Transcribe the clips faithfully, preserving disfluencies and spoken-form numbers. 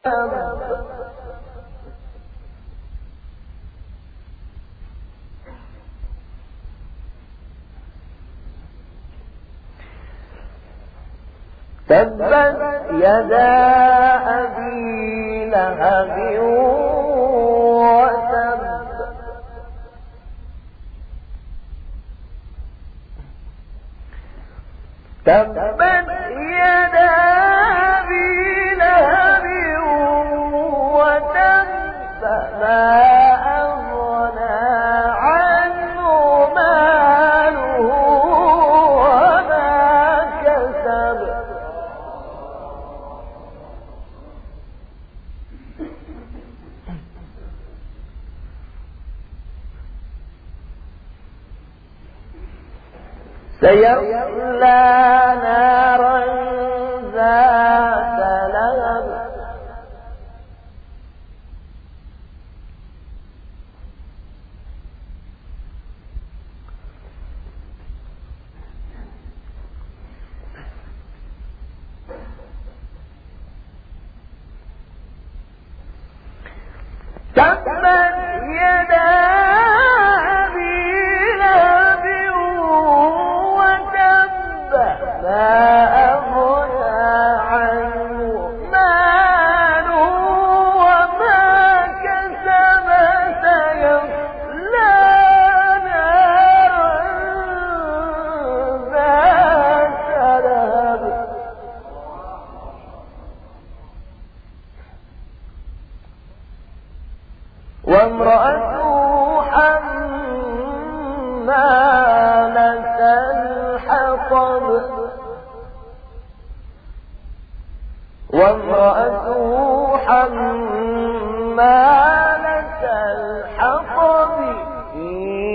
تبت يدا أبي لهب وتب تبت يدا أبي لهب وتب ما أغنى عنه ماله وما كسب سيصلى نارا ذات لهب تبت يدا أبي لهب وتب ما أغنى عنه ماله وما كسب سيصلى نارا ذات لهب وامرأته حمالة الحطب وامرأته حمالة الحطب في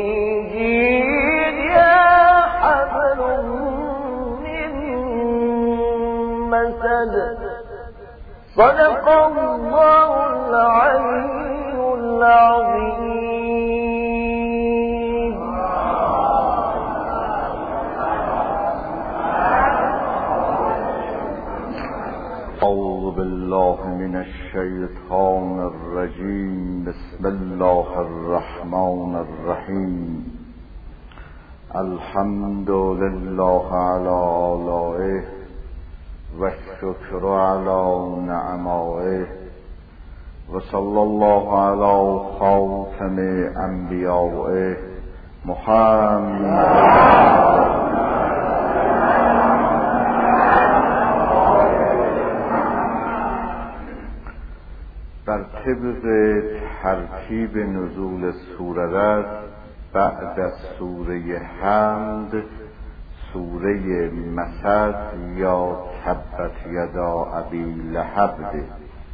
جيدها حبل من مسد صدق الله العلي العظيم. أعوذ بالله من الشيطان الرجيم. بسم الله الرحمن الرحيم. الحمد لله على آلائه والشكر على نعمائه وصلى الله على خاتم انبیائه محمد. در طبق ترتیب نزول سوره بعد از سوره حمد سوره مسد یا تبت یدا ابی لهب ده.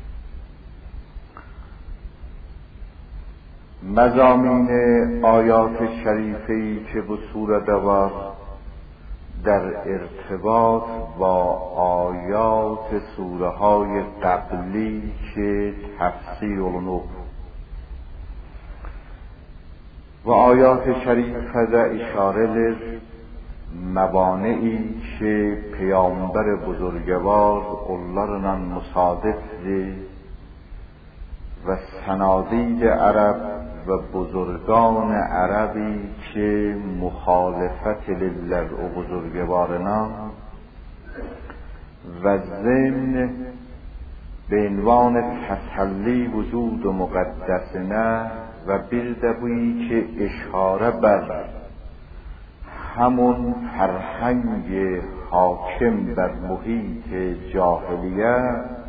مضامین آیات شریفه‌ای که به سوره دوار در ارتباط با آیات سوره های قبلی که تفسیر اونو و آیات شریفه در اشاره لر مبانعی که پیامبر بزرگوار اولارنان مصادف دی و سنادید عرب و بزرگان عربی که مخالفت لله و بزرگوارنا و ضمن به عنوان تسلی وجود و مقدسنه و بیردبویی که اشاره بر همون فرهنگ حاکم بر محیط جاهلیه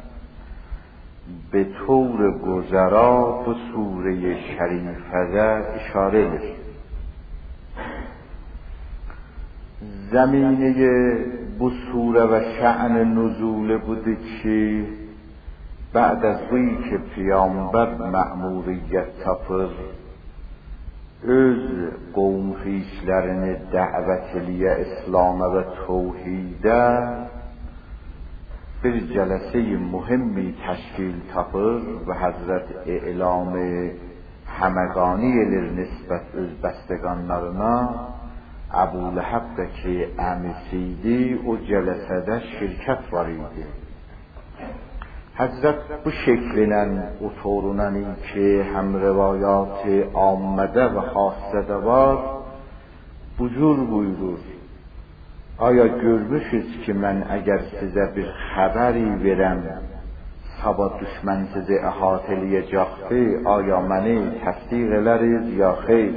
به طور گذرا به سوره شریفه اشاره لش. زمینه به سوره و شأن نزول بوده که بعد از وی که پیامبر مأموریت تپر öz قوم خیشلرین دعوتلی اسلام و توحیده bir جلسه مهمی تشکیل تپر و حضرت اعلام همگانی لر نسبت öz بستگانlarına ابو لهب که امسیدی او جلسه ده شرکت وارید. Həzrət bu şeklinlə oturunani ki, həm rivayat ammədə və xassədə var, bu cür buyurur. Aya görmüşüz ki, mən əgər sizə bir xəbəri verəm, sabah düşmən sizi əhatə eləyəcəkdi, aya məni təsdiq edəriz ya xeyr?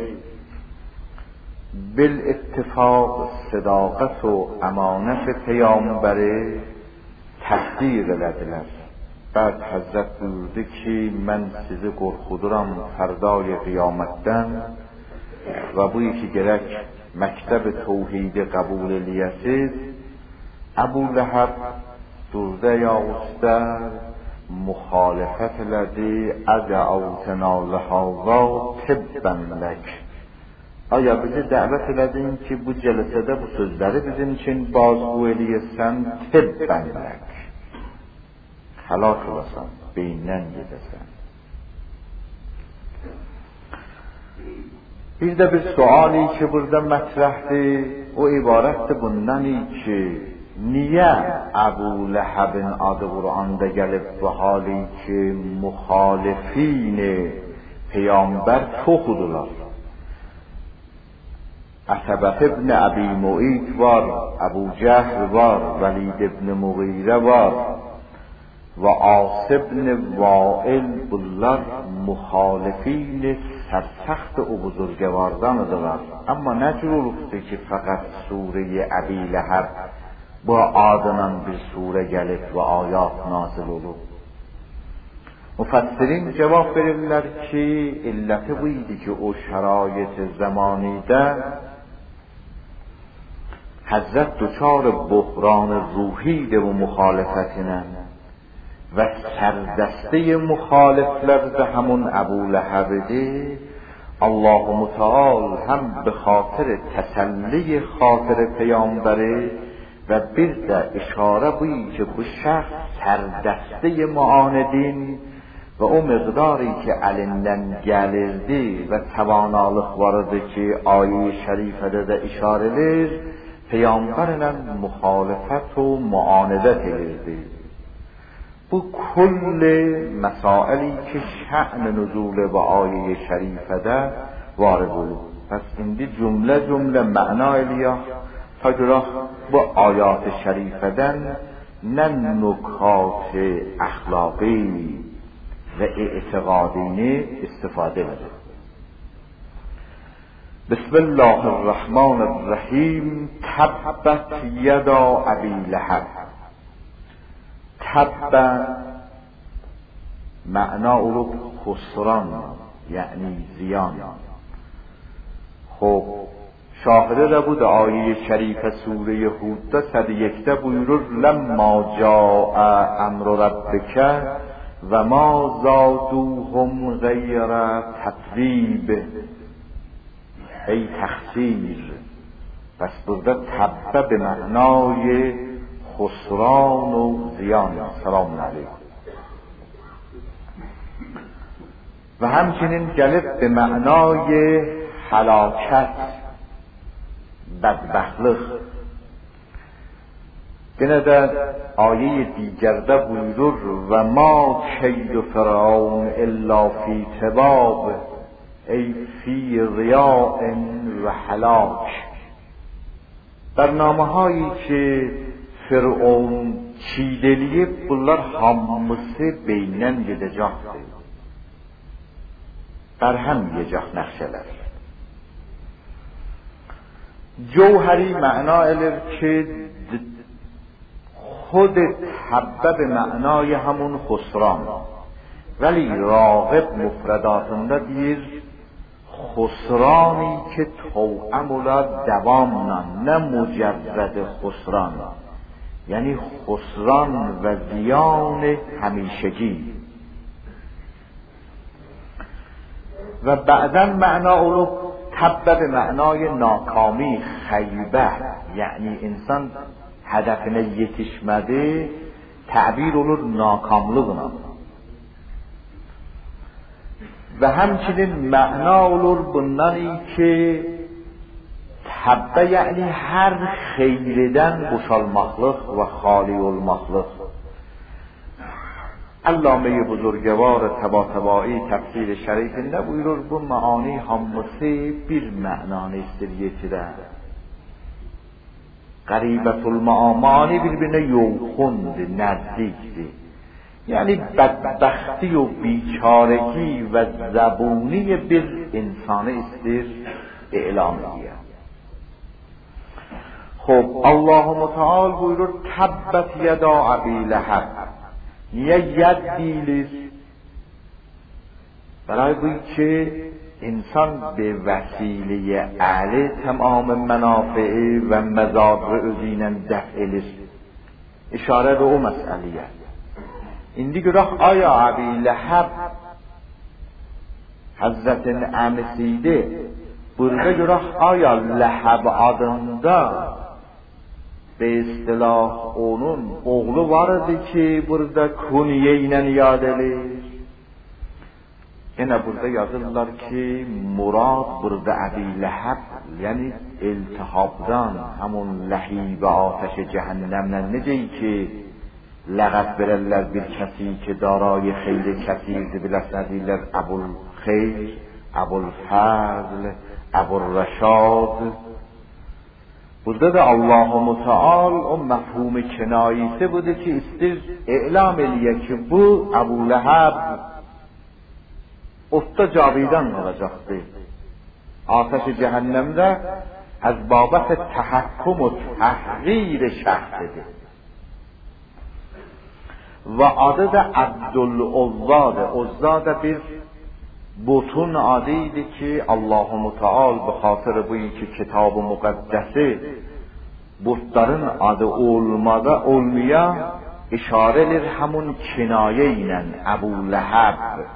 Bil ittifaq sədaqət و əmanət پیامبری təsdiq elədilər. بعد حضرت buyurdu ki, mən sizi qorxuduram fərdای qiyamətdən və bu iki gərək məktəb tevhidi qəbul eləyəsiz. Əbu Ləhəb durdu yağüstə müxalifət elədi. Ədəavtənə ləhəzə tibbən lək. Aya bizi dəvət elədin ki, bu cəlsədə bu sözləri bizim üçün bazgو eləyəsən, tibbən lək. Həlak olasan, beyindən gedəsən. Bir də bir suali ki, burada mətrəhdir, o ibarətdir bundani ki, niyə Əbu Ləhəbin adı Qur'anda gəlib bu hali ki, müxalifin Peyyambər çoxudular. Əsəbət ibn Əbi Mu'id var, Əbu Cəhl var, Vəlid ibn Muğirə var və As ibn Vail, bunlar müxalifin sərсəxt o buzurgəvardanıdırlar. Amma nə cür olubdur ki, fəqət Sure-i Əbi Ləhəb bu adına bir surə gəlib və ayat nazil olub? Müfəssirin cavab verirlər ki, illəti bu idi ki, o şərait zamanidə Həzrət duçar buhran ruhidir bu müxalifətinə və sərdəstəy müxaliflər də həmun Əbu Ləhəbidir. Allah-u Müteal həm bi xatir təsəlli xatir Peygambəri və bir də işarə bu ki, bu şəxs sərdəstəy müanidin və o miqdari ki, əlindən gəlirdi və təvanalıq vardı ki, ayə-i şərifədə də işarəlir, Peygamberlə müxalifət و müanidət edirdi. Bu kull مسائلی که شأن نزول و آیه شریفه وارد بود. پس indi cümle cümle معنا eliyah ta görək bu ayat şərifədən nə nükat əxlaqi və etiqadini istifadə edir. بسم الله الرحمن الرحیم. تبت یدا ابی لهب. تب معنا او خسران یعنی زیان. خب شاهده ده بود آیه شریف سوره هود صد یکده بuyurur لما جاء امر ربک و ما زادوهم غیر تتویب ای تخسیر. پس burada تبه به معنای خسران و زیان. سلام علیکم. و همچنین gəlib به معنای هلاکت، بدبختlik. Yine de ayet دیگرده buyurur و ما کید فرعون الا فی تباب ای فی ریاء و هلاک. برنامه هایی که فرعون چیدلیه bunlar hamısı beynən gedəcəkdir. برهم yiyəcək nəxşələr. جوهری معنا elir که خود تبه به معنای همون خسران، ولی راغب مفرداتında deyir خسرانی که توأم olar davamla، نه مجرد خسران، یعنی خسران و زیان همیشگی. و بعدا معنا اولو تبه به معنای ناکامی، خیبه، یعنی انسان هدفine yetişmedi تعبیر olur nakamlığına. Ve همچنین معنا olur bundan ki təbbə yəni hər xeyridən boşalmaqlıq və xali olmaqlıq. علامه بزرگوار طباطبایی تفسیر şerif ne buyurur? Bu maani hamısı bir ma'nanı istiriyetirə. Qaribətul maani birbirine yoğundur, nəzdikdir. Yani بدبختی و بیچارگی و زبونی bir insanı istir اعلام ediyor. خب الله متعال buyurur تبت یدا ابی لهب. niye ید دیلیz؟ برای بوی که انسان به وسیله اعلی تمام منافع و مضار özüyle دفع edilir. اشاره به o مسئله. İndi görək aya Əbi Ləhəb Həzrətin əmisiydi. Burada görək aya Ləhəb adında be istilah onun oğlu vardı ki burada kuniye ilə yad edilir. Yine burada yazırlar ki murad burada Əbi Ləhəb yani iltihabdan همون لهیب آتش cehennemden necə ki لقب verirler bir kesi ki darayı xeyli kesirdi biləsiniz deyirlər Əbul Xeyr, Əbul Fəzl, Əbul Rəşad. Burada da Allah-u Müteal o mefhum-i kinayisi budur ki istir e'lam eliye ki bu Əbu Ləhəb otda cavidan olacaktı. Ateş-i cehennemde az babet tahakkum و تحقیر şəxsidir. و adı da Abdülüzza'dır. Uzza da bir butun adıydı ki Allah-u Müteal bu xatır bu iki kitab-ı müqəddəsi butların adı olmada olmaya işare edir همون kinaye ilə Əbu Ləhəb.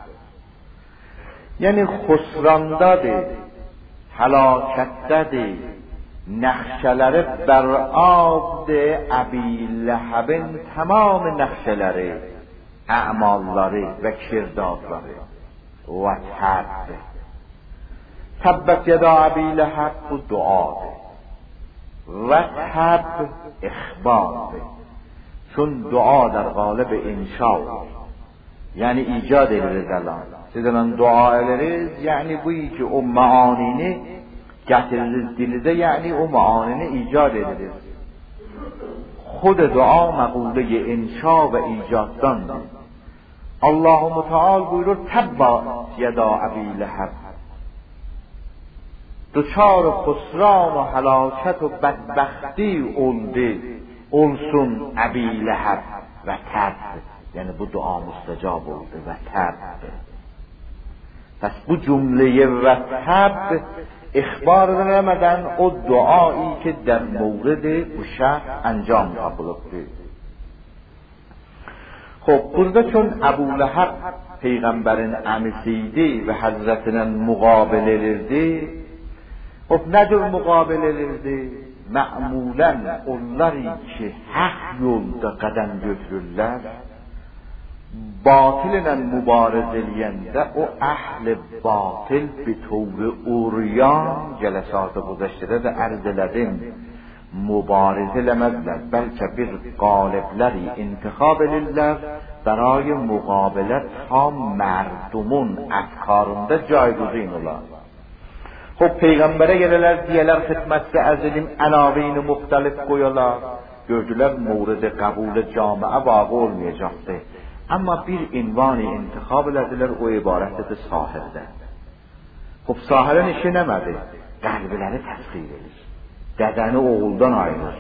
Yəni xusrandadır, həlakətdədir, نقشələri bərabdır Əbi Ləhəbin tamam nəqşələri, əmalları və kirdadları və təbb. Təbbət yəda Əbi Ləhəb bu duadır və təbb ixbardır. Çün dua در قالب انشاء yəni icad edilir الان. Siz الان dua ederiz yəni bu ki o maanini gətiririz dilinizə, yəni o maanini icad edilir. خود dua məqulə inşa və icaddandır. Allah-u Müteal buyurur təbbə yəda Əbi Ləhəb. Duçar xusran و həlakət و bədbəxti oldu olsun Əbi Ləhəb və təbb. Yəni bu dua müstəcab oldu və təbb. Pəs bu cümləyə və təbb اخبار رمضان o duایی که در مورد bu şəxs انجام قبولده. خب burada چون Əbu Ləhəb peyğəmbərin əmisiydi və həzrətinə müqabilə edirdi. خب nə cür müqabilə edirdi? Mə'mulən onlar ki haq yolda qədəm götürürlər, باطل ilə mübarizə eləyəndə o əhl-i batil bir tövr uryan cələsatı güzəştədə də ərz elədim. Mübarizə eləməzlər, bəlkə bir qalibləri intikhab edirlər برای مقابله تا مردمون افکارında cayguzin olar. Xop peyğəmbərə gəlirlər, deyələr xidmətdə əzilim əlaveyni müxtəlif qoyarlar. Gördülər mورد qəbul camiə vaqe olmayacaqdır. Amma bir ünvanı intikhab elədilər, o ibarətdir sahirdən. Xop sahirin işi nəmədir? Qəlbləri təsxir edir. Dədəni oğuldan ayırır.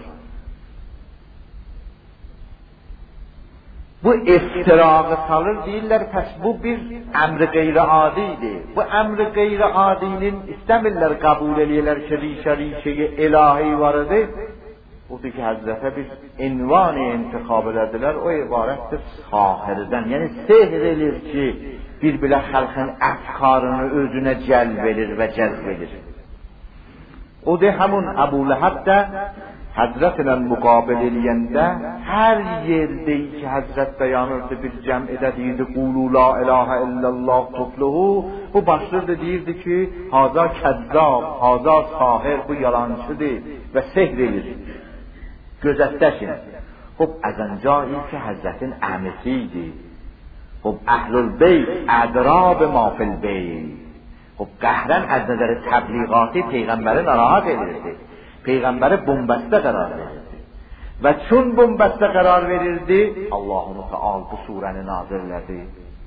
Bu iftirağı salır, deyirlər, pəs bu bir əmr-i qeyri-adidir. Bu əmr-i qeyri-adinin istəmirlər, qəbul eləyirlər ki, rişə-rişəyə ilahi varıdır. Odur ki, Həzrətə bir ünvan-ı intikhab elədilər, o ibarətdir sahirdən. Yəni, sehr edir ki, bir-bilə xalqın əfkarını özünə cəlb edir və cəlb edir. Odur, həmun Əbu Ləhəb də Həzrətlə müqabil eləyəndə hər yerdə ki, Həzrət dayanırdı, bir cəm edə deyirdi, qulu la ilahə illallah tufluhu, bu başlırdı, deyirdi ki, haza kəzzab, haza sahir, bu yalancıdır və sehr edir. Gözətdəşin. Xub, əzəncai ki, Həzrətin əmisi idi. خب اهل البیت ادرا به ما فی البیت. خب قهرن از نظر تبلیغاتی پیغمبر ناراحت edirildi. پیغمبر بنبسته قرار verildi. و چون بنبسته قرار verildi Allah Teala bu surəni nazirlədi.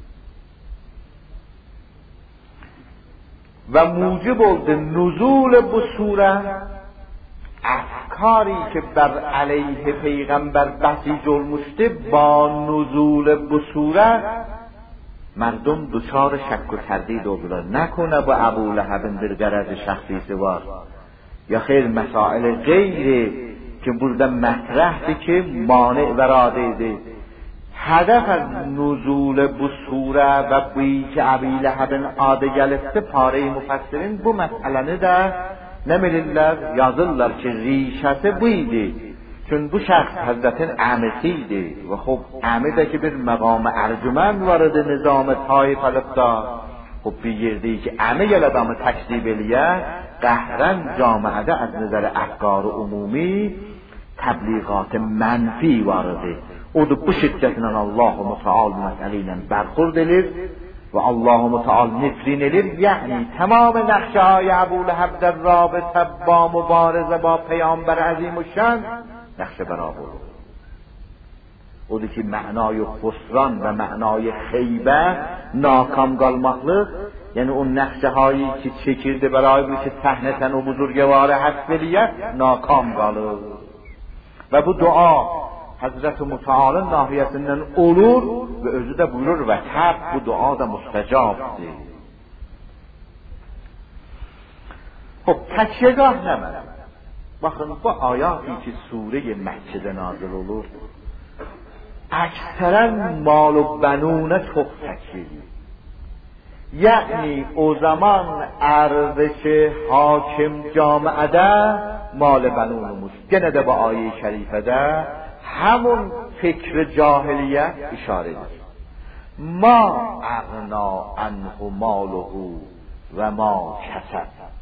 و موجب oldu نزول bu سوره افکاری که بر علیه پیغمبر بسیج olmuştu با نزول bu سوره مردم دچار شک و تردید oldular. نکنه با ابو لهب bir غرض شخصی var یا خیر مسائل غیره که burada مطرحه که مانع و رادیده. هدف از نزول bu سوره و بویی که ابی لهب'in adı gelirse pare müfessirin bu meseleni de ne bilirler? Yazırlar ki rişası buydu. Çünkü bu şahs Hazretin amesiydi ve خب amı da ki bir مقام ارجمند وارد نظام طایفه‌لقدا. خب bir yerde ki amı gel adamı تکذیب eliye قهرن جامعه از نظر افکار عمومی تبلیغات منفی وارده. O da bu şiddetinden Allah-u Teala meseleyle berhurd edir ve Allah-u Teala nefrin edir. Yani tamam نقشه ابو لهب در رابطه با مبارزه با پیامبر عظیم الشان نقشه برآورد. O da ki معنای خسران و معنای خیبه ناکام qalmaqlıq. یعنی اون نقشه هایی که çekildi برای که صحنه و بزرگوار حسبیت ناکام qalır. و bu dua Hazreti Mutaal'ın nahiyesinden olur ve özü de buyurur ve tab bu dua da müstecabdır. خب تکیهگاه نمید. bakın bu ayati ki sure Mekke'de nazil olur اکثرا مال و بنونه çok تکیه. یعنی o zaman ارزش حاکم جامعه مال بنونموز. gene de bu ayet şerifede همون فکر جاهلیت اشاره داشت. ما اغنا عنه ماله و ما کسب.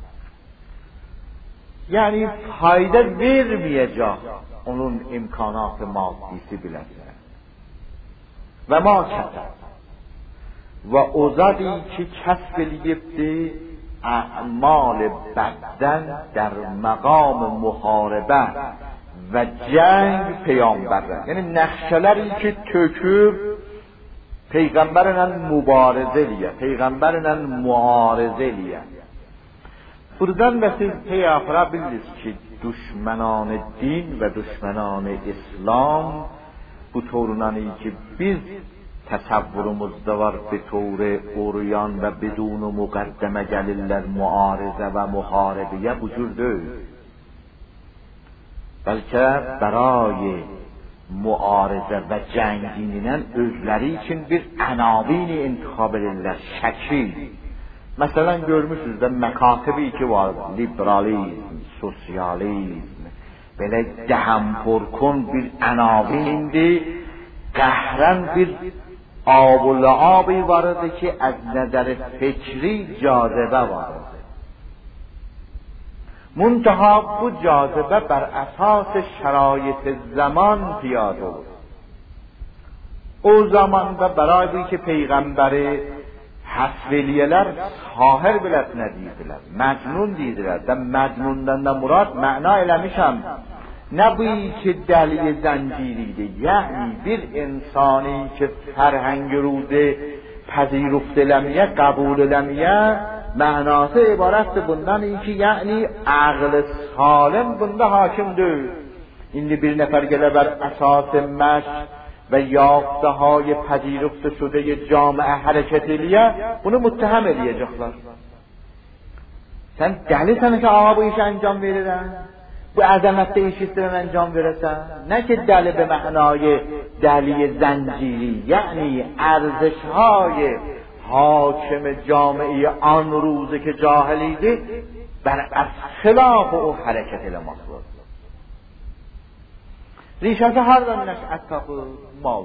یعنی fayda vermeyecek onun imkanat maddisi biləsinə. Və ma kəsəb. Və o zadi ki kəsb eləyibdi اعمال بدن در مقام محاربه و جنگ پیامبره. یعنی نقشه‌لری که töküb peyğəmbərlə mübarizə eləyə, peyğəmbərlə müarizə eləyə. Buradan da siz peyafra bilirsiniz ki düşmanان din ve düşmanان İslam bu torunani ki biz تصورumuzda var به طور اوریان و بدون مقدمه gelirler muarize ve muharebeye bu cür değil. Bəlkə برای muarize ve cənginin özləri için bir ənavini intikab edirlər, şəkil. Məsələn görmüşsünüz də məkatibi ki var, liberalizm, sosyalizm, belə dəhəmporkun bir ənavindi, qəhrən bir آب و لعابی وارده که از نظر فکری جاذبه وارده. منتها bu جاذبه بر اساس شرایط زمان پیاده بود. o zamanda برای بوی که پیغمبر حسولیler ساحر بلد ندیدیler, مجنون دیدیler. ده مجنوندن ده مراد معنا eləmişəm. نبویی که دلیل زنجیریده. یعنی bir insani که فرهنگ روده پذیرفت لمیه قبول لمیه معنası عبارت bundan این که یعنی عقل سالم bunda hakimdir. İndi bir nefer gələ bər əsas məşq və yafta های پذیرفت شده جامعه hərəkət eləyə bunu müttəhəm eləyəcəklər. Sən dəlisən ki ağa bu işi انجام verirən. bu عظمت ایش استرن انجام برسن. نه که دل به معنای دلی زنجیری، یعنی ارزش های حاکم جامعه آن روزه که جاهلیده بر خلاف او حرکت المصور. ریشت هر دانش اتاق مال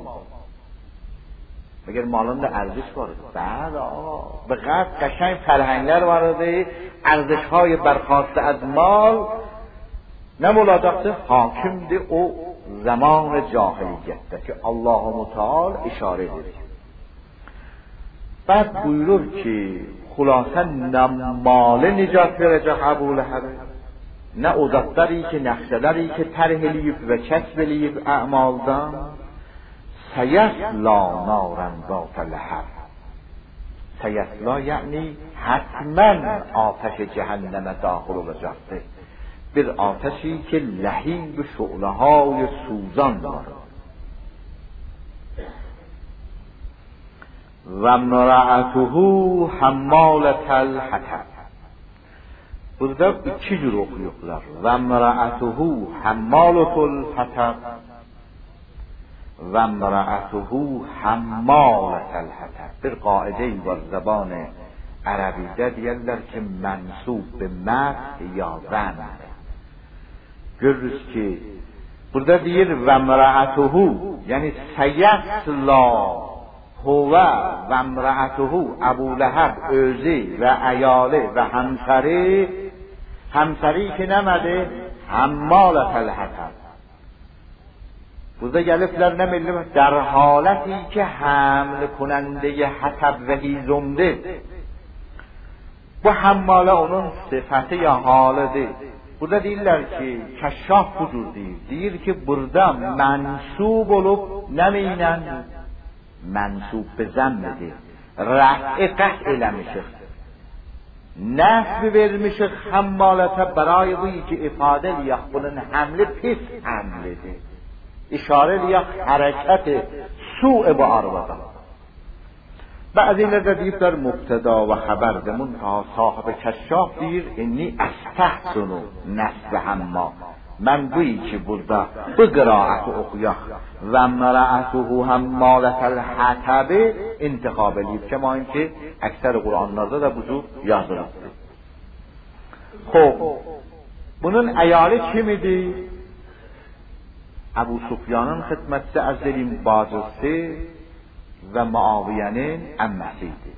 مگر مالان ده ارزش وارده. بعد آقا به قصد قشنگ فرهنگler وارده، ارزش های برخواسته از مال نه ملادقه حاکم ده او زمان جاهلیت ده که الله متعال اشاره ده. بعد buyurur ki خلاصه نه مال نجات verəcək Əbu Ləhəb, nə o zatlar ki, nəxşələr ki tərh eləyib və kəsb eləyib əmaldan, səyəsla naran zat ləhəb. Səyəsla yəni həttmən atəş cəhənnəmə daxil olacaqdır. Bir atəşi ki ləhib şu'ləhay suzan var. و امرأته حمالة الحطب. Burada iki cür oxuyublar. Və emra'atuhu hammalatul hatab və emra'atuhu hammalatul hatab. Bir qaidə var زبان ərəbidə deyirlər ki, mənsub be mərd ya zən. Görürüz ki, burada deyir və emra'atuhu, yəni səyəsla huvə və emra'atuhu Əbu Ləhəb özü və əyalı və həmsəri. Həmsəri ki nəmədi? Həmmalətəl hətab. Burada gəliblər nə milli? در حالتی که حمل کننده حطب و هیزمdir. Bu həmmalə onun sıfatı ya halıdır. Burada deyirlər ki, kəşşaf budur deyir. Deyir ki, burada mənsub olub nəmiylə? Mənsub be zəmmidir. Rəf'i qət eləmişik. Nəsb vermişik həmmalətə برای بویی که ifadə eləyək bunun həmli pis həmlidir. İşarə eləyək hərəkət su'e bu arvada. Bəziləri də deyiblər mübtəda və xəbərdir. Muntaha sahib kəşşaf deyir inni əstəhsunu nəsb həmma. Mən buyی ki burada bu qiraəti oxuyaq və emra'atuhu hammalatul hatab intikhab eləyib. Kəma ki əksər Qur'anlarda da bu cür yazılıbdır. Xoş. Bunun əyalı kim idi? Əbu Sufyanın xidmətçisi Əzəlin bacısı və Muaviyənin əmməsi idi.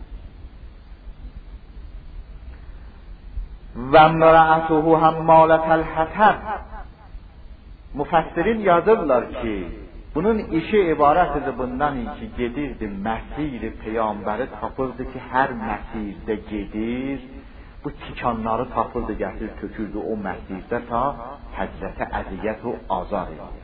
Və emra'atuhu hammalatul hatab. Müfəssirin yazırlar ki, bunun işi ibarətdir bundan ki, gedirdi məsir-i Peyğəmbəri tapırdı ki, hər məsirdə gedir, bu tikanları tapırdı, gətir, tökürdü o məsirdə ta Həzrətə əziyyət və azar edir.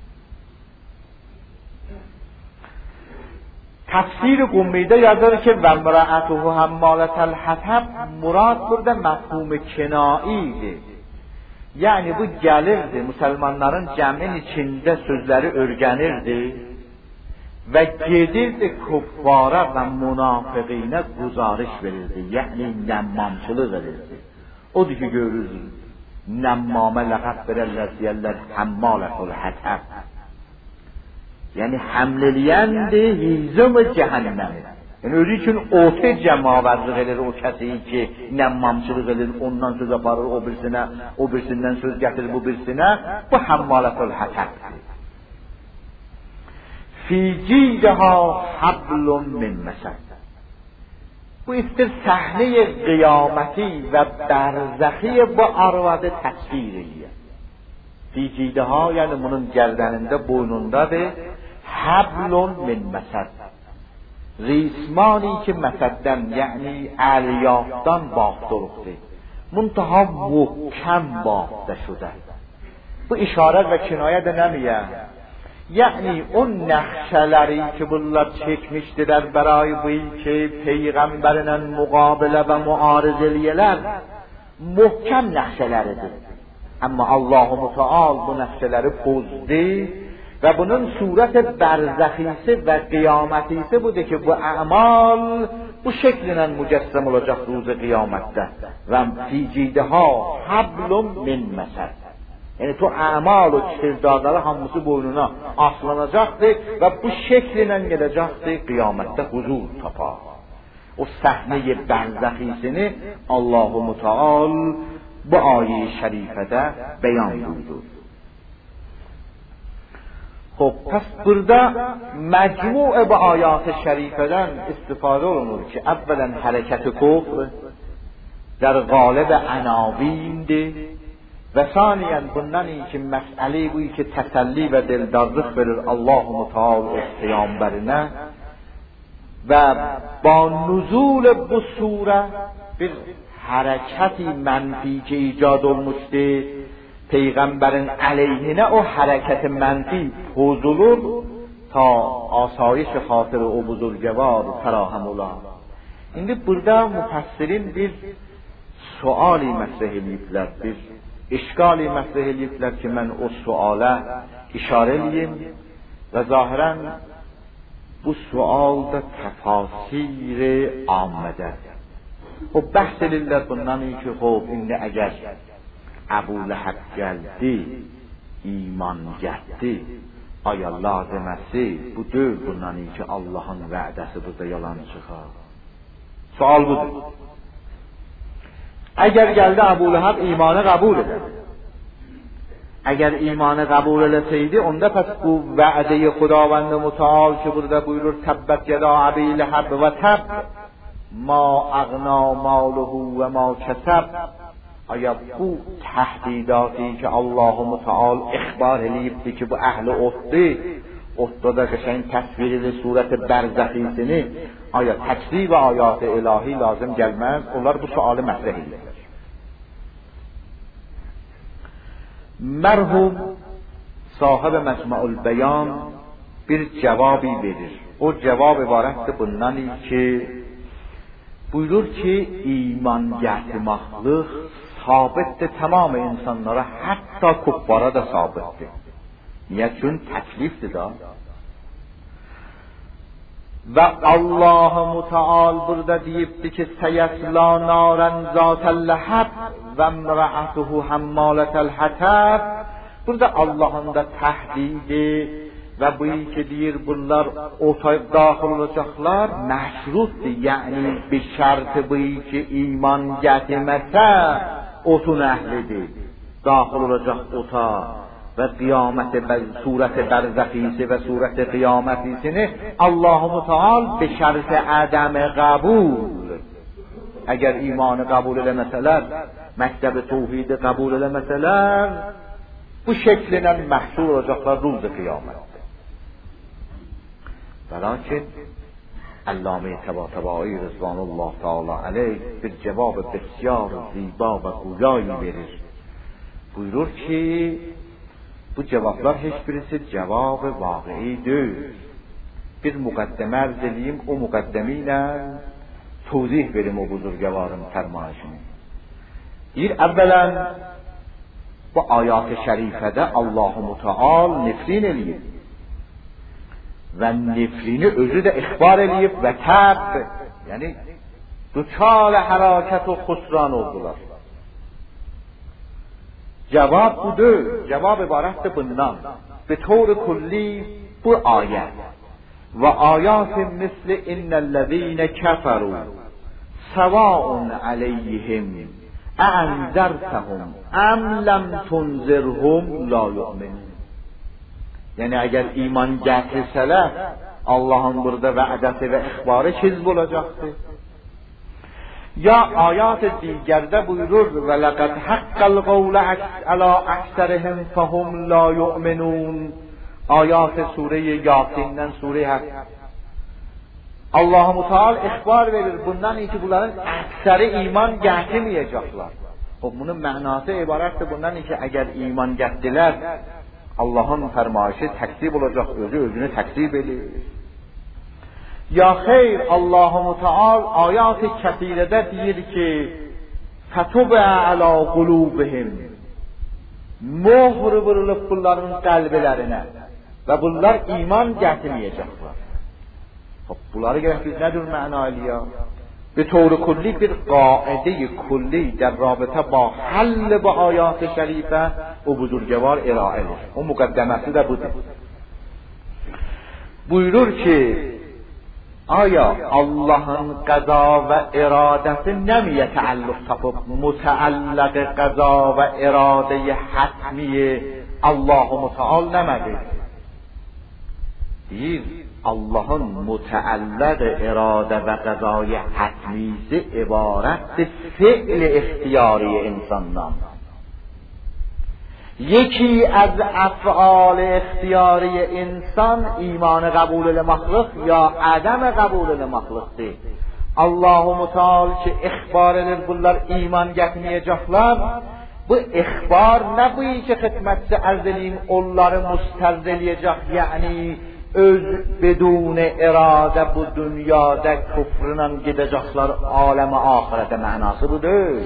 Təfsir-i Qummidə yazır ki, və emra'atuhu hammalatul hatab murad burada məfhum kinaidir. Yəni bu gəlirdi, müsəlmanların cəmin içində sözləri örgənirdi və gedirdi kuffara və münafiqinə guzarış verirdi, yəni nəmmamçılıq edirdi. Odur ki görürüz, nəmmamə ləqəb verərlər, deyərlər həmmalatul hatab. Yəni həmleləyəndi hizm-i cəhənnəmi. Yəni özü üçün ote cəmavarlıq edir o kəsi ki, nəmmamçılıq edir, ondan söz aparır o birsinə, o birsindən söz gətirir bu birsinə. Bu həmmalatul hatabdir. Fi ciydəha hablun min məsəd. Bu istir səhnə-i qiyaməti və bərzəxi bu arvadı təsvir edir. Fi ciydəha, yəni bunun gərdənində, boynundadır, hablun min məsəd. ریسمانی که مثدن یعنی الیافتان بافته رخته منتها محکم بافته شده. Bu işarət və kinayət də nəmiyə? Yəni o nəxşələri ki bunlar çəkmişdilər bəray bu ki Peyğəmbərlə müqabilə və müariz eləyələr möhkəm nəxşələridir. Amma Allah-u Müteal bu nəxşələri pozdu və bunun surət bərzəxisi və qiyamətisi budur ki, bu əmal bu şəklinə mücəssəm olacaq ruzi qiyamətdə. Və ficidiha hablum min məsəd. Yəni, tu əmal o kirdadları hamısı boynuna aslanacaqdır və bu şəklinə gələcəkdir qiyamətdə huzur tapar. O səhnə-i bərzəxisini Allah-u Müteal bu ayə-i şərifədə bəyan buyurdu. خب پس burada məcmu bu ayat-ı şərifədən istifadə olunur ki, əvvələn hərəkət-i kufr در قالب عناوینdir və saniyən bundan ki, məsələ bu ki, təsəlli və dildarlıq verir Allah-u Müteal öz Peyğəmbərinə و با نزول بصوره bir حرکتی منفی که ایجاد olmuştu peygamberin aleyhine o hareket منفی حضور تا آسایش خاطر o بزرگوار فراهم ola. İndi burada müfessirin bir suali mətrəh eləyiblər, bir işgali mətrəh eləyiblər ki, mən o suala işarə eləyim və zahirən bu sualda təfasir ammədə. O bəhs edirlər bundan ki, xub, indi əgər Əbu Ləhəb gəldi, iman getdi, aya laziməsi bu deyil bundan ki, Allahın vədəsi burada yalan çıxar. Sual budur. Əgər gəldi Əbu Ləhəb imanı qəbul edər. Əgər imanı qəbul eləsəydi, onda pəs bu vədə-i Xudavənd Mütəal ki, burada buyurur, təbbət yəda Əbi Ləhəb və təb, ma əğna maluhu və ma kəsəb. Aya bu təhdidaتی ki, Allah-u Mütəal ixbar eləyibdir ki, bu əhli otdur, otda da qəşəng təsvir edir surət bərzəxisini, aya təkzib ayat-ı ilahi lazım gəlməz, onlar bu sualı mətrəh edirlər. Mərhum sahib Məcmu'ul Bəyan bir cevabı verir. O cevab ibarətdir bundan ki, buyurur ki, iman gətirməklıq sabitdir tamam insanlara, hətta kuffara da sabitdir. Niyə? Çünki təklifdir da. Və Allah-u Mütəal burada deyibdir ki, səyəsla narən zətəl-ləhəb və əmrəətuhu həmmələtəl-hətəb. Burada Allah'ın da təhdidi və bu ki deyir bunlar otayıb daxil olacaqlar məşrutdir. Yəni bir şərti bu ki iman gətirməsə otun əhlidir. Daxil olacaq ota. Və qiyamət surət bərzəxisi və surət qiyamətini Allah-u Mütəal be şərt ədəm qəbul. Əgər imanı qəbul eləməsələr, məktəb-i tevhidi qəbul eləməsələr, bu şəklinə məhsul olacaqlar ruz qiyamətdə. Və lakin Allame Təbatabai Rızvanullah Teala aleyh bir cevab bəsyar ziba və quyayı verir. Buyurur ki, bu cevaplar hiçbirisi cevabı vaqi'i deyil. Bir muqaddemə arz edeyim, o muqaddemə ilə tevzih verim o buzurgvarın fərmayışını. Bir əvvələn bu ayat-ı şərifədə Allah-u Mütəal nefrin eləyib və nefrini özü də ixbar eləyib və təb, yəni duçar hərəkət və xusran oldular. Cevap budur. Cevap ibarettir bundan. Be طور کلی bu ayet ve ayat misli innellezine keferu sevaun aleyhim enzertehum em lem tunzirhum la yu'minun. Yani eğer iman getirseler Allah'ın burada va'desi ve ihbarı çizb olacaktır. Ya ayat digerde buyurur ve laqad haqqal qawlu ala aksarihim fahum la yu'minun. Ayat sure-i Yasin'den sure Hak. Allah-u Müteal ihbar verir bundan ki bunların aksarı iman getirmeyecekler. Bunun manası ibarettir bundan ki eğer iman getdiler Allah'ın fermayışı tekzip olacak, özü özünü tekzip edir. Ya xeyr, Allah-u Müteal ayat-ı kəthirədə deyir ki, fətubə alə qulubihim, mohr vurulub bunların qəlblərinə və bunlar iman gətirməyəcəklər. Bunları gələk biz nədir məna eləyək? Be طور کلی bir qaide kulli در رابطه با حل با ayat-ı şərifə o buzurgvar ارائه edir. O müqəddəməsi də budur. Buyurur ki, آیا Allah'ın قضا و ارادesi نمیه تعلق tapıp متعلق قضا و اراده حتمی Allah-u Müteal نمedi. Bir, Allah'ın متعلق اراده و قضای حتمیsi ibarettir fiil ihtiyari insandan. یکی از افعال اختیاری انسان ایمان قبول المخلوق یا عدم قبول المخلوق دی. Allahu Teala ki ixbar edir bunlar iman getmeyecekler. Bu ixbar ne bu ki hikmetse erzeliyim onları mustazd eleyecek, yani öz bedun irade bu dünyada küfrünle gidecekler aleme ahirete manası budur.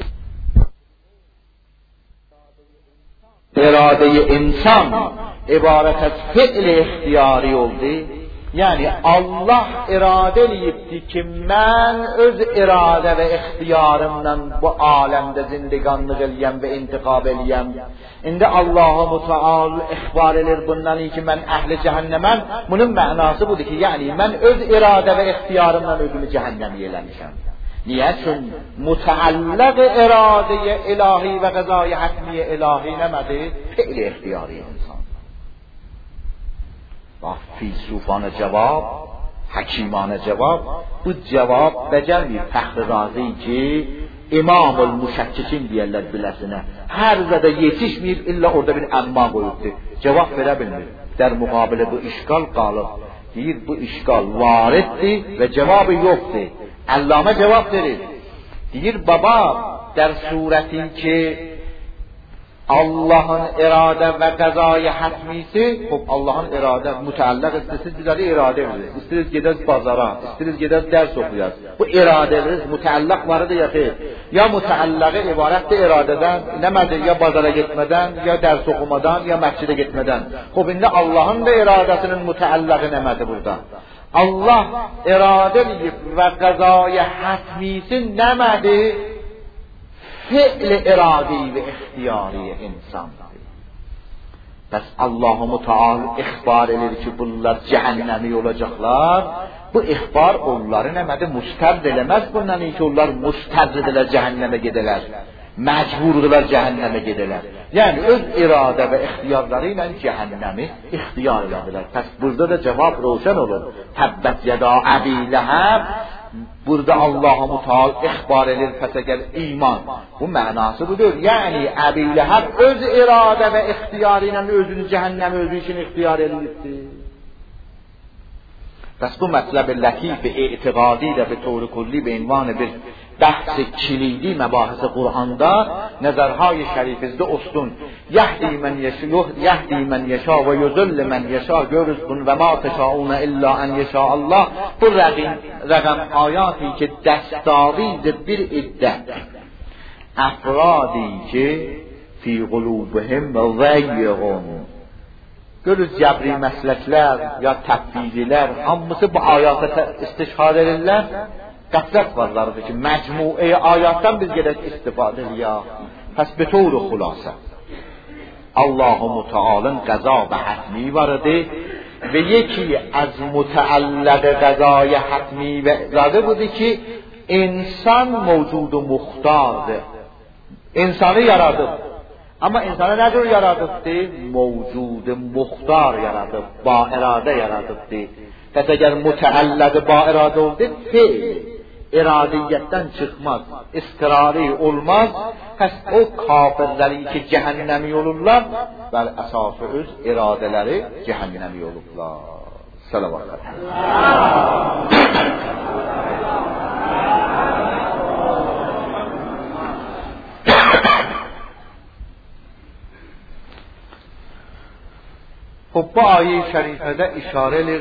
İrade-i insan ibaret az fi'l ihtiyari oldu. Yani Allah irade eləyibdi ki, mən öz iradə və ixtiyarımla bu aləmdə zindiqanlıq eləyəm və intiqab eləyəm. İndi Allah-u Müteal ixbar edir bundan ki, mən əhli cəhənnəməm. Bunun mənası budur ki, yəni mən öz iradə və ixtiyarımla özümü cəhənnəmi eləmişəm. Niyə? Çünki mütəalləq iradə-i ilahi və qəza-i hətmi ilahi nəmədir? Fi'l ixtiyari insan. فیلسوفانه جواب، حکیمانه جواب، bu cevap becərmir Fəxri Razi ki, İmam el-Müşəkkikin deyərlər biləsinə. Hər zədə yetişməyib, illa orada bir əmma qoyubdur. Cevap verə bilmir. Der müqabilə bu işgal qalıb. Deyir, bu işgal variddir və cevabı yoxdur. Əllamə cevap verir. Deyir, baba, der surəti ki, Allah'ın irade ve gazayı hatmisi, hop Allah'ın irade müteallak istesiz bizleri irade verir. İsteriz gideriz pazara, isteriz gideriz ders okuyaz. Bu iradeleriniz müteallak vardı ya ki, ya müteallakı ibaret de iradeden, nemedir ya pazara gitmeden, ya ders okumadan, ya mescide gitmeden. Hop indi Allah'ın da iradesinin müteallakı nemedir burada. Allah irade ve gazayı hatmisi nemedir? Fi'l iradi ve ihtiyari insan. Pes Allah-u Müteal ihbar edir ki bunlar cehennemi olacaklar. Bu ihbar onları nəmədir? Mustəbd eləməz bundan ki onlar mustəbd edilər cehenneme gideler. Mecburdular cehenneme gideler. Yani öz irade ve ihtiyarlarıyla cehennemi ihtiyar edildiler. Pes burada da cevap roşan olur. Tebbet yeda Əbi Ləhəb. Burada Allah-u Müteal ihbar edir fəsəgər iman. Bu mənası budur. Yəni Əbi Ləhəb öz iradə və ixtiyarı ilə özünü cəhənnəm özü üçün ixtiyar edirdi. Bəs bu mətləb-i lətif-i etiqadi ilə bir tövr kulli be ünvan bir bəhs kilidi məbahisi Qur'anda nəzərhay şərifizdə olsun. Yəhdi mən yeşuh, yəhdi mən yeşa və yuzilli mən yeşa görürsün və ma teşauna illa en yeşa Allah. Bu rəqim, rəqəm ayati ki dəstavizə bir iddət əfradi ki fi qulubihim zəyyğun. Görürüz cəbri məsləklər ya təfvizilər hamısı bu ayata istişhad edirlər. Qətlət varlardır ki, məcmuə ayatdan biz gedək istifadə edirik. Pəs bir tövr xülasə. Allah-u Müteal'ın qəza və hətmi var idi və yeki az mütealləq qəzaya hətmi və iradə budur ki, insan mevcudu muxtardır. İnsanı yaradıb. Amma insanı nə cür yaradıbdır? Mevcudu muxtar yaradıb, ba iradə yaradıbdır. Pəs əgər mütealləq ba iradə oldu, fe'l iradiyyətdən çıxmaz, istirari olmaz. Pəs o kafirləri ki cəhənnəmi olurlar, bəli əsası öz iradələri cəhənnəmi olurlar. Salavat. Xub bu ayə-i şərifədə işarə edir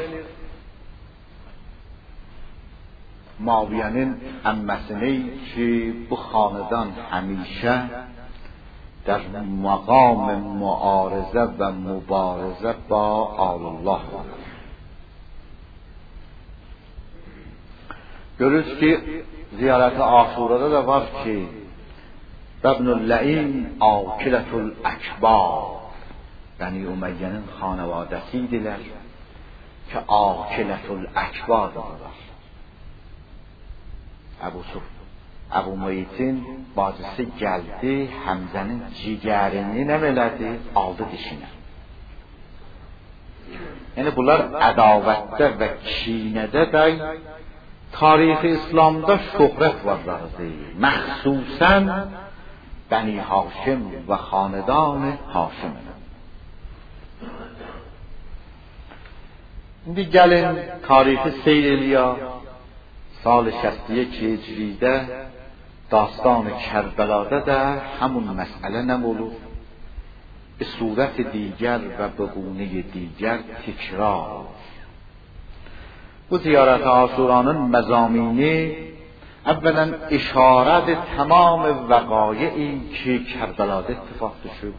Muaviye'nin əmməsini ki bu xanədan həmişə در مقام معارضه و مبارزه با Allah var. Görürüz ki ziyarət-i Aşurada da var ki Bəbnül-Ləim Akilətul Əkbar, Bəni Üməyyənin xanəvadəsi idilər ki Akilətul Əkbar da var. Əbu Suf Əbu Mueytin bacısı gəldi, Həmzənin cigərini nə elədi? Aldı dişinə. Yəni bunlar ədavətdə və kinədə də tarixi İslamda şöhrət varlarıdır. Məxsusən بنی هاشم و خاندان هاشم. دی گلن تاریخ سیر الیا سال شصت و یک هجری ده داستان کربلا ده همون مسئله نمولو به صورت دیگر و به گونه دیگر تکرار. و زیارت عاشورانه مضامینی اولا اشاره تمام وقایعی که کربلا اتفاق شد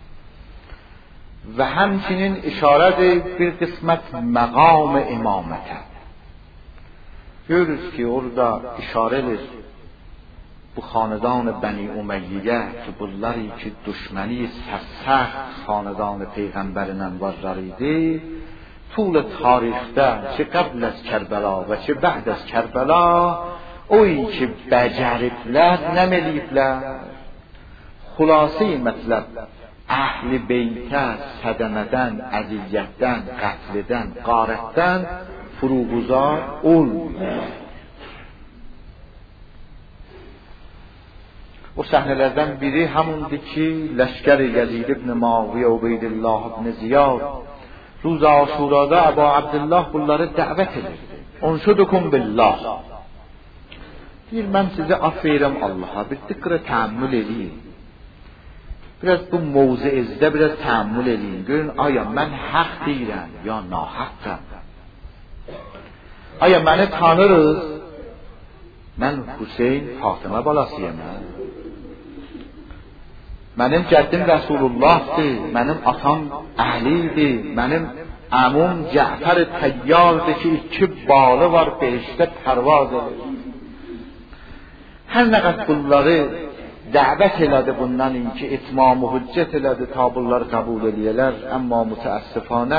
و همچنین اشاره به قسمت مقام امامت. görürüz ki orada işareler bu xanedan Bəni Umeyyəyə ki bunları ki düşməni sərsəxt xanedan peyğəmbərinə varlar idi. طول tarixdə ki qəbl az Kərbəla və ki bə'd az Kərbəla o ki bəcəriblər, nəməliyiblər. Xülasəy mətləb əhl-i beytə sədəmədən, əziyyətdən, qətlidən, qarətdən فروغزار olmuyor. O sahnelerden biri hamundu ki Leşker Yezid ibn Muaviye Ubeydullah ibn Ziyad روز عاشورادا ابا عبدالله bunları davet edirdi. Unşudukum billah. Deyir mən sizə af verirəm Allaha, bir diqqətə təəmmül edin. Biraz bu mövzuizdə biraz təəmmül edin. Görün aya mən haqq deyirəm ya nahaqqam. Aya məni tanırız? Mən Hüseyn Fatıma balasıyam. Mənim cəddim Rəsulullahdır, mənim atam Əlidir, mənim əmum Cəfər Təyyardır ki iki balı var behiştə pərvaz edir. Hər nə qədər bunları dəvət elədi bundan ki itmam-ı hüccət elədi ta bunları qəbul eləyələr, amma mütəəssifanə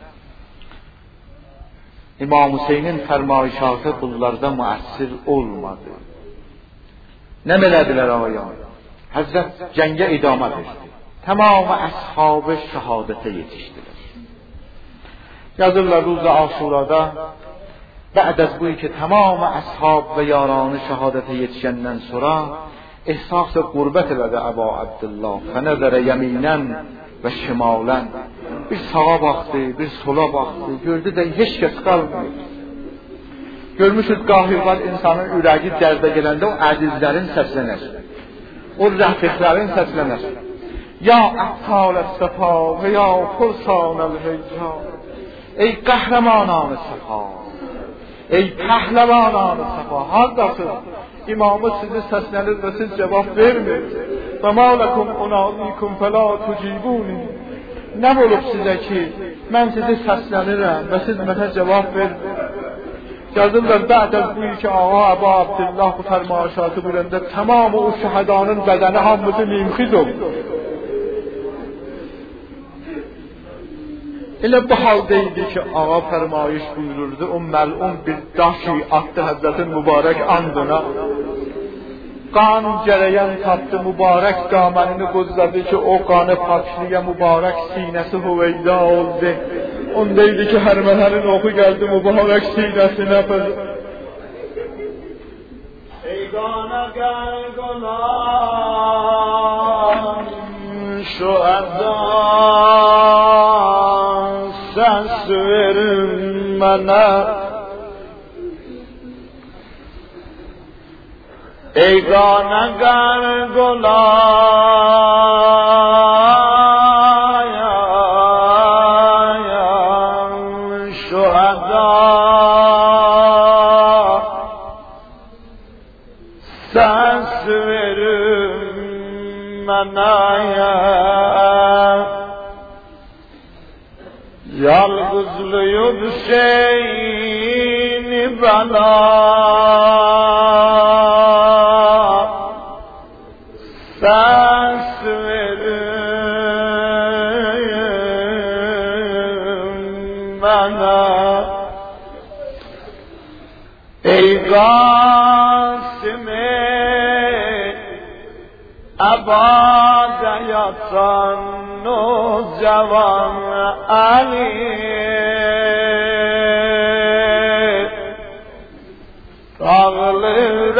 İmam Hüseynin fərmayişatı bunlarda müəssir olmadı. Nə elədilər ayan? Həzrət cəngə idamə verdi. Tamamı əshab-ı şəhadətə yetişdilər. Yazırlar روز Aşurada بعد از bu ki tamamı əshab və yaranı şəhadətə yetişəndən sonra ehsas qürbət elədi Əba Abdullah. Fənəzərə yeminən və şimalən. Bir sağa baxdı, bir sola baxdı. Gördü də heç kəs qalmıyor. Görmüşüz qahi var insanın ürəyi dərzə gələndə o əzizlərin səslənər. O rəfiqlərin səslənər. Ya əftal əs-səfa və ya fursan əl-hicra. Ey qəhrəmananı səfa. Ey pəhləvananı səfa. Haradasın? İmamı sizi səslənir və siz cavab vermir. Və mə ləkum unadikum fəla tucibuni. Nə olub sizə ki, mən sizi səslənirəm və siz mənə cavab vermir. Yazırlar بعد از bu ki ağa Əba Abdullah bu fərmayişatı biləndə tamamı o şəhadanın bədəni hamısı nimxiz oldu. Elə bu haldaydı ki ağa fərmayiş buyururdu, o məl'un bir daşi attı Həzrətin mübarək andına. Qan cərəyan tapdı, mübarək damənini quzladı ki o qanı pakliyə mübarək sinəsi hüveyda oldu. Ondaydı ki hərmələrin oxu gəldi mübarək sinəsinə fəzə. Ey qana gəl qolan şüədan səs verin mənə. Ey qana gəl qolan şüəda səs verin mənə. Yalğızlıyıb Hüseyni bana səs verin mənə. Ey Qasım-i Əbada yatan nocavan Ali, dağılır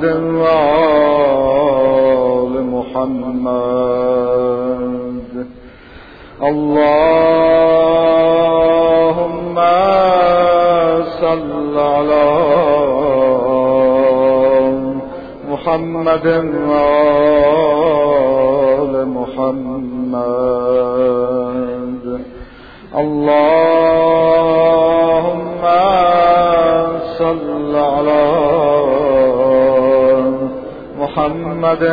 محمد وآل محمد. اللهم صل على محمد وآل محمد. اللهم صل على محمد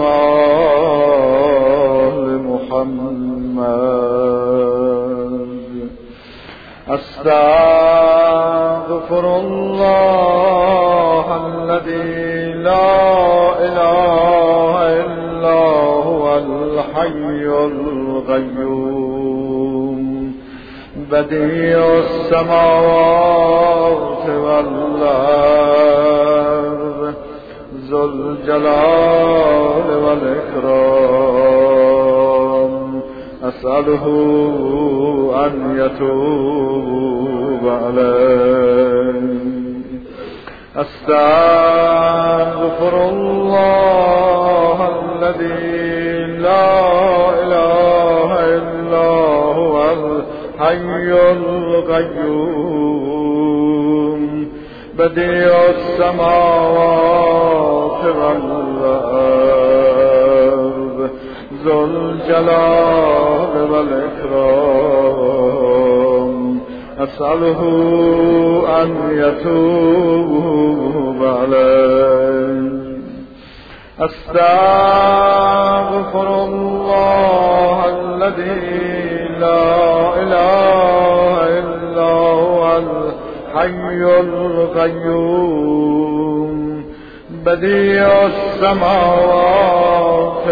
وآل محمد. أستغفر الله الذي لا إله إلا هو الحي القيوم بديع السماوات والأرض ذو الجلال والإكرام. أسأله أن يتوب علي. أستغفر الله الذي لا إله إلا هو الحي القيوم بديع السماوات والأرض ذو الجلال والإكرام. أسأله أن يتوب علي. أستغفر الله الذي لا إله إلا هو الحي القيوم بديع السماوات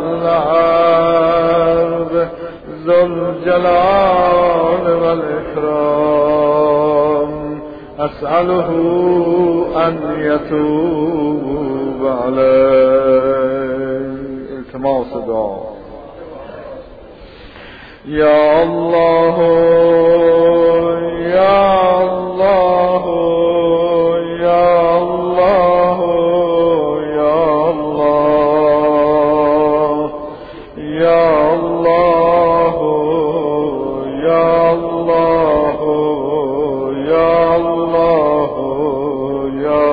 والأرض ذو الجلال والإكرام. أسأله أن يتوب علي. التماس دعاء. يا الله يا الله يا الله يا الله يا الله يا الله يا الله يا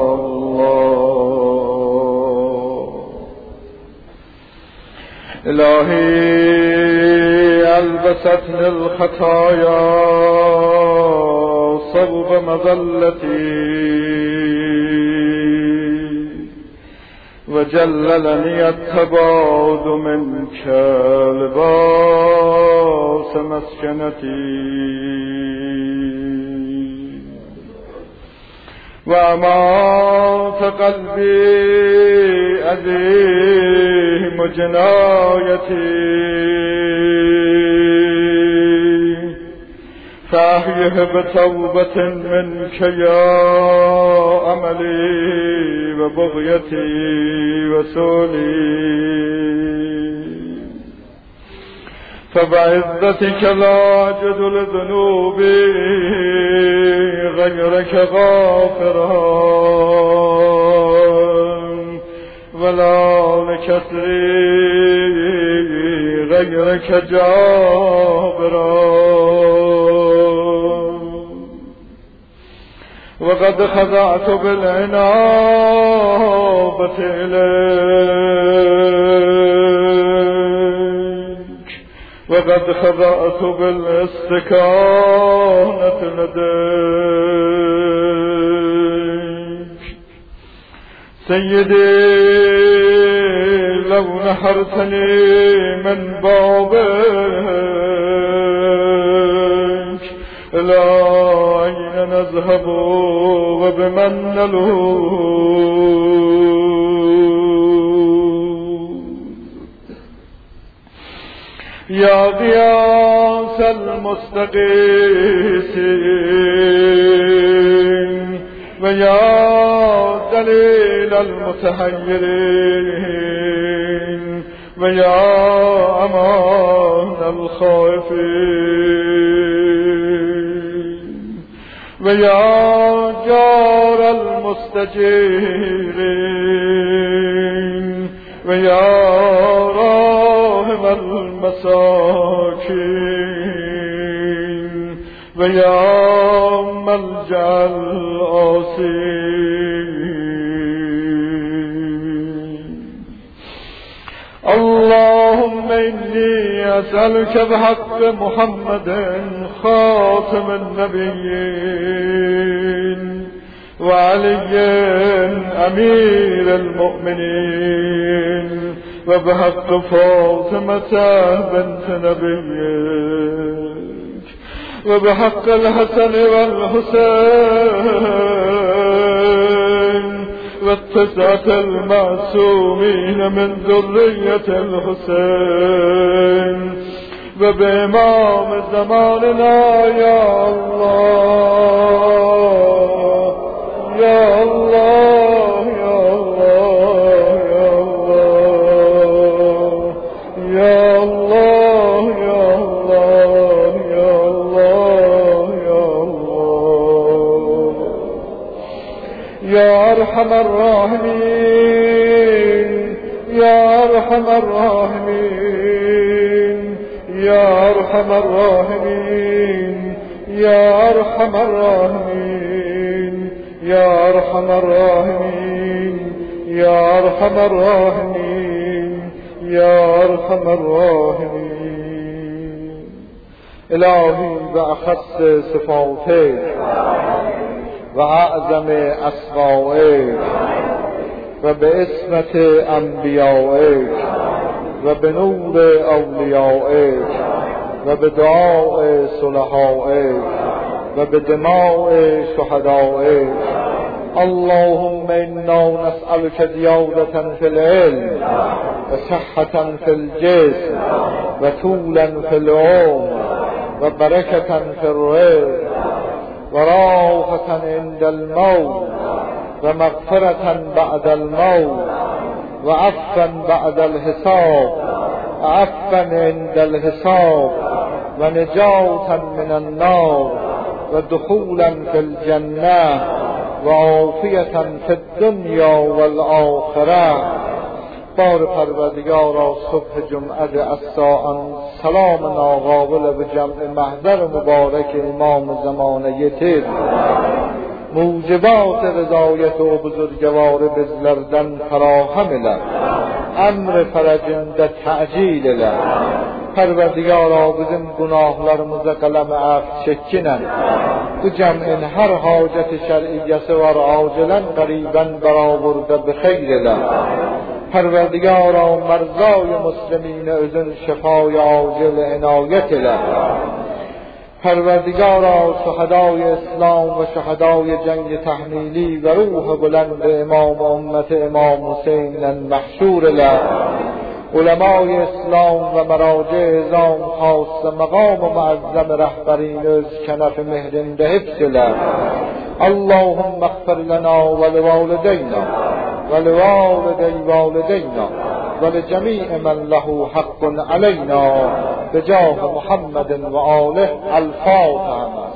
الله. إلهي ألبستني الخطايا صوب مذلتي وجللني التباعد منك لباس مسكنتي. وأمات قلبي أديم جنايتي فأحيه بتوبة منك يا أملي وبغيتي وسولي. فبعزتك لا أجد لذنوبي غيرك غافرا ولا لكسري غيرك جابرا. وقد خضعت بالعنابة إليك وقد خضعت بالاستكانة لديك. سيدي لو نحرتني من بابك إلى أين نذهب وبمن نلوذ. يا غياث المستغيثين ويا دليل المتحيرين ويا أمان الخائفين ويا جار المستجيرين ويا راحم المساكين ويا ملجأ الآسين. اللهم إني أسألك بحق محمد خاتم النبيين وعلي أمير المؤمنين وبحق فاطمة بنت نبيك وبحق الحسن والحسين والتسعة المعصومين من ذرية الحسين وبإمام زماننا يا الله يا الله يا الله يا الله يا الله يا الله يا الله يا أرحم الراحمين يا أرحم الراحمين يا أرحم الراحمين يا أرحم الراحمين يا أرحم الراحمين يا أرحم الراحمين يا أرحم الراحمين. إلهي بأخص صفاتك وأعظم أسمائك وباسمة أنبيائك وبنور أوليائك وبدعاء صلحائك وبدماء شهدائك. اللهم إنا نسألك زيادة في العلم وصحة في الجسم وطولا في العمر وبركة في الرزق وراحة عند الموت ومغفرة بعد الموت وعفوا بعد الحساب وعفوا عند الحساب ونجاة من النار ودخولا في الجنة وعافية في الدنيا والآخرة. بار پروردگارا صبح جمعه الساعه سلام ناقابل به جمع محضر مبارک امام زمانه تیر موجبات رضایت و بزرگوار بزلردن فراهم لد امر فرجنده تعجیل لد. پروردگارا bizim günahlarımıza kalem af çekinen bu cem'in her haceti şer'iyyesi var acilen gariben beraburda bi kheyriyle. Perverdigara merzای مسلمین özün şefای acil inayet ile. پروردگارا شهدای اسلام و شهدای جنگ تحمیلی و روح بلند امام امت امام حسین محشور له. علمای اسلام و مراجع ازام خاص مقام و معظم رهبرین از کنف مهرنده حفظ له. اللهم اغفر لنا ولوالدينا ولوالدي والدينا ولجميع من له حق علينا بجاه محمد وآله. الفاتحة.